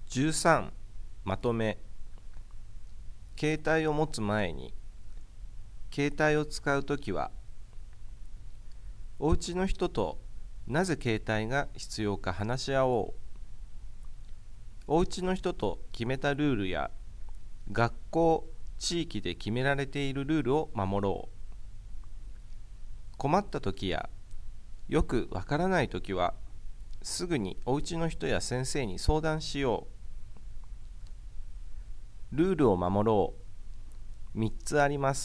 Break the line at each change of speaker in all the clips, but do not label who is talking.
13、まとめ。携帯を持つ前に、携帯を使うときは、おうちの人となぜ携帯が必要か話し合おう。おうちの人と決めたルールや、学校、地域で決められているルールを守ろう。困ったときや、よくわからないときは、すぐにおうちの人や先生に相談しよう。ルールを守ろう。3つあります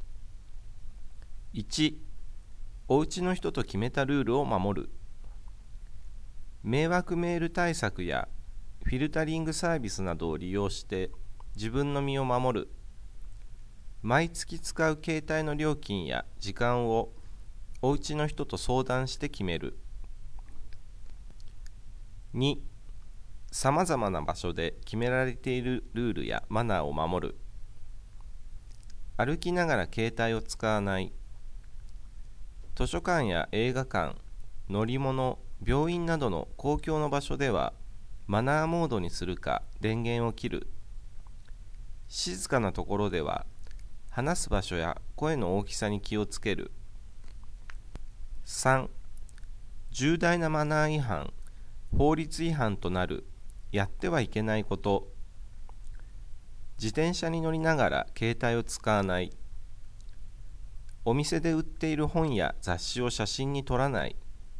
。1、おうちの人と決めたルールを守る。迷惑メール対策やフィルタリングサービスなどを利用して自分の身を守る。毎月使う携帯の料金や時間をおうちの人と相談して決める。2、さまざまな場所で決められているルールやマナーを守る。歩きながら携帯を使わない。図書館や映画館、乗り物、病院などの公共の場所ではマナーモードにするか電源を切る。静かなところでは話す場所や声の大きさに気をつける。3、重大なマナー違反、法律違反となる、やってはいけないこと。自転車に乗りながら携帯を使わない。お店で売っている本や雑誌を写真に撮らない。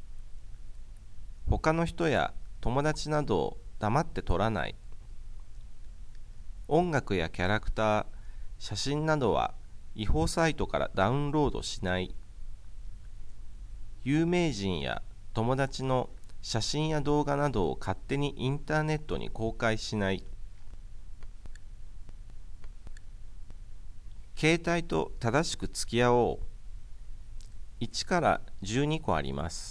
他の人や友達などを黙って撮らない。音楽やキャラクター、写真などは違法サイトからダウンロードしない。有名人や友達の写真や動画などを勝手にインターネットに公開しない。携帯と正しく付き合おう。1から12個あります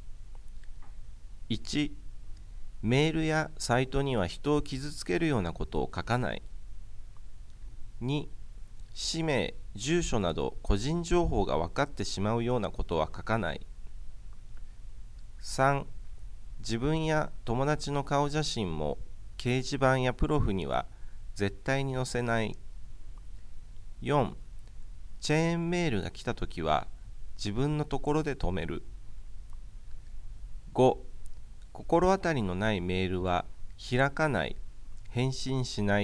。1、メールやサイトには人を傷つけるようなことを書かない。2、氏名、住所など個人情報が分かってしまうようなことは書かない。3、自分や友達の顔写真も掲示板やプロフには絶対に載せない。4、チェーンメールが来たときは自分のところで止める。5、心当たりのないメールは開かない、返信しない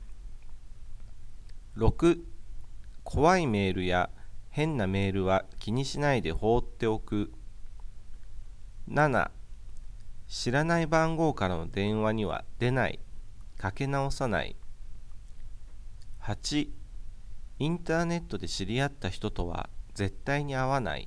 。6、怖いメールや変なメールは気にしないで放っておく。7、知らない番号からの電話には出ない、かけ直さない。8、インターネットで知り合った人とは絶対に会わない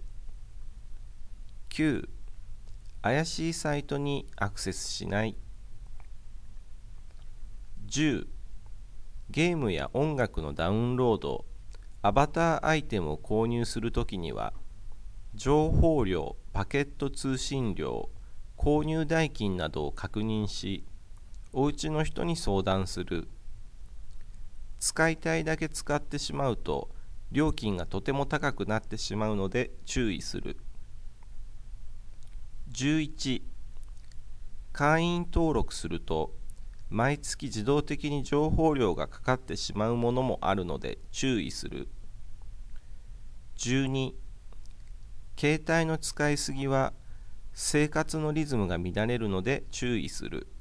。9、怪しいサイトにアクセスしない。10、ゲームや音楽のダウンロード、アバターアイテムを購入するときには、情報量、パケット通信料、購入代金などを確認し、おうちの人に相談する。使いたいだけ使ってしまうと、料金がとても高くなってしまうので注意する。11、会員登録すると、毎月自動的に情報量がかかってしまうものもあるので注意する。12、携帯の使いすぎは生活のリズムが乱れるので注意する。